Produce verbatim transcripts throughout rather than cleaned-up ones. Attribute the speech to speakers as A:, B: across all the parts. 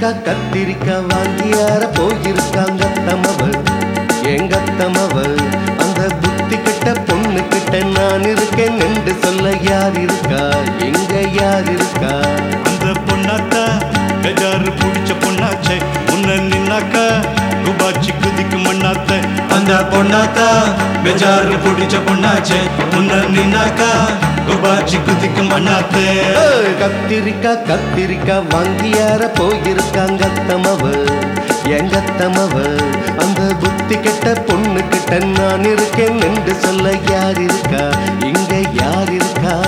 A: கத்திரிக்காய் கத்திரிக்காய் வாங்கியார போயிருக்காங்க தமவ எங்கத்தமவ அந்த புத்தி கிட்ட பொண்ணு கிட்ட நான் இருக்கேன் என்று சொல்ல யார் இருக்கா எங்க யார் இருக்கா
B: அந்த பொண்ணாத்தா பெஜாரு புடிச்ச பொண்ணாச்சே முன்ன நின்னாக்கா குபாச்சி குதிக்கு மண்ணாத்த அந்த பொண்ணாத்தா பெஜாரு புடிச்ச பொண்ணாச்சே முன்ன நின்னாக்கா குபாச்சி குதிக்கு மண்ணாத்த
A: கத்திரிக்காய் கத்திரிக்காய் வாங்கியார போயிருக்காங்க தமவ எங்கத்தமவ அந்த புத்தி கெட்ட பொண்ணு கிட்ட நான் இருக்கேன் என்று சொல்ல யார் இருக்கா இங்க யார் இருக்கா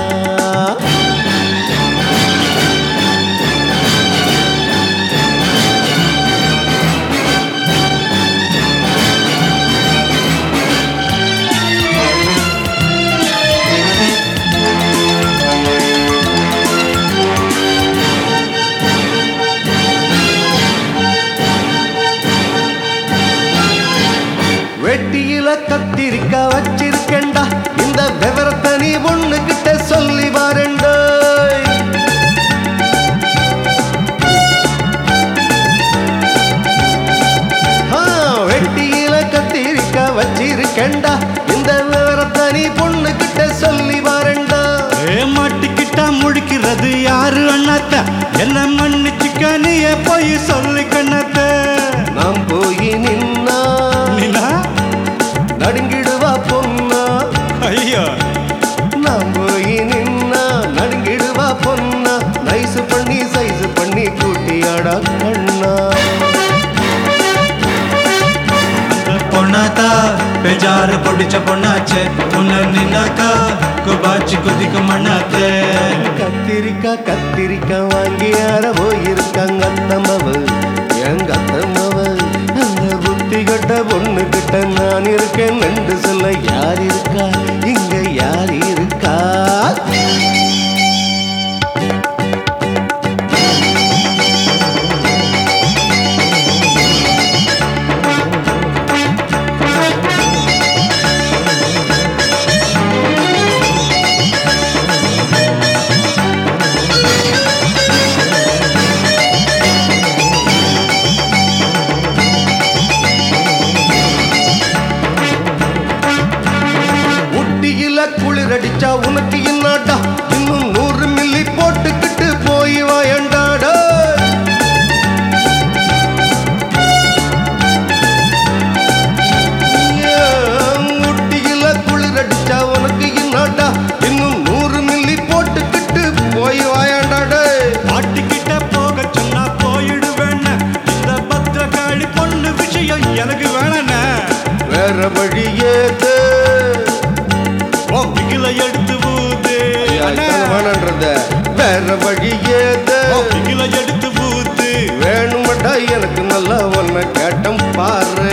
A: வெட்டியில கத்திரிக்கா வச்சிருக்கேண்டா இந்த விவரத்தை நீ ஒண்ணு கிட்ட சொல்லி வாரண்டா வெட்டியில கத்திரிக்கா வச்சிருக்கேண்டா இந்த விவரத்தை நீ பொண்ணு கிட்ட சொல்லி வாரண்டா
B: மாட்டிக்கிட்டா முழிக்கிறது யாரு அண்ணாத்த என்ன மன்னிச்சுக்க நீயே போய் சொல்லி கண்ணாத்த
A: நாம் போய் நின்னா நடுங்கிடுவா பொண்ணா
B: ஐயா
A: நாம் போய் நின்னா நடுங்கிடுவா பொண்ணா நைசு பண்ணி சைசு பண்ணி கூட்டியாடா கண்ணா
B: பொண்ணாத்தா பெஜாரு பொடிச்ச பொண்ணாச்சே முன்ன நின்னாக்கா குபாச்சி குதிக்கு மண்ணாத்தே
A: கத்திரிக்காய் கத்திரிக்காய் வாங்கி யார போயிருக்காங்க அத்தமவ எங்க அத்தமவ அந்த புத்தி கட்ட பொண்ணு கிட்ட நான் இருக்கேன் என்று சொல்ல யார் இருக்கா இங்க யார் இருக்கா குளிரடிச்சா உனக்கு என்னடா இன்னும் நூறு மில்லி போட்டுக்கிட்டு போய் வாயண்டாடா முட்டியில குளிரடிச்சா உனக்கு என்னடா இன்னும் நூறு மில்லி போட்டுக்கிட்டு போய் வாயண்டாடா
B: மாட்டிக்கிட்ட போக சொன்னா போயிடுவேன் இந்த பத்திரக்காளி பொண்ணு விஷயம் எனக்கு வேணானே
A: வேற வழி ஏது
B: எடுத்து ஊது
A: வேணான்றத வேற வழி ஏது
B: எடுத்து ஊது
A: வேணுமட்டா எனக்கு நல்லா ஒன்ன கேட்டம் பாரு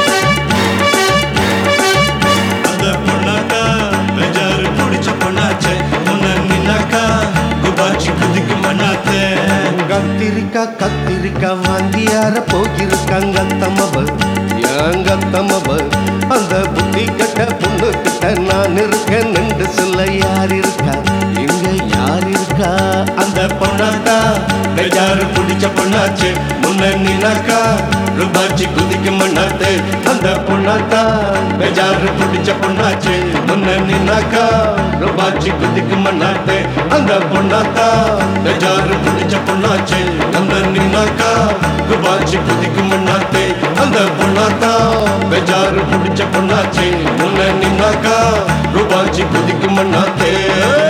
B: அந்த பொண்ணாக்கா பெஜாரு புடிச்ச பொண்ணாச்சே முன்ன நின்னாக்கா குபாச்சி குதிக்கு மண்ணாத்தே
A: கத்திரிக்காய் கத்திரிக்காய் வாங்கியார போயிருக்காங்க தமவ எங்க தமவ அந்த புத்தி கட்ட பொண்ணு கிட்ட நான் இருக்கேன் என்று சொல்ல யார் இருக்கா இங்க யார் இருக்கா
B: அந்த பொண்ணாத்தா பெஜாரு புடிச்ச பொண்ணாச்சே முன்ன நின்னாக்கா குபாச்சி குதிக்கு மண்ணாத்தே அந்த பொண்ணாத்தா பெஜாரு புடிச்ச பொண்ணாச்சே முன்ன நின்னாக்கா குபாச்சி குதிக்கு மண்ணாத்தே அந்த பொண்ணாத்தா பெஜாரு புடிச்ச பொண்ணாச்சே அந்த நின்னாக்கா குபாச்சி குதிக்கு மண்ணாத்தே அந்த பொண்ணாத்தா பெஜாரு புடிச்ச பொண்ணாச்சே முன்ன நின்னாக்கா குபாச்சி குதிக்கு மண்ணாத்தே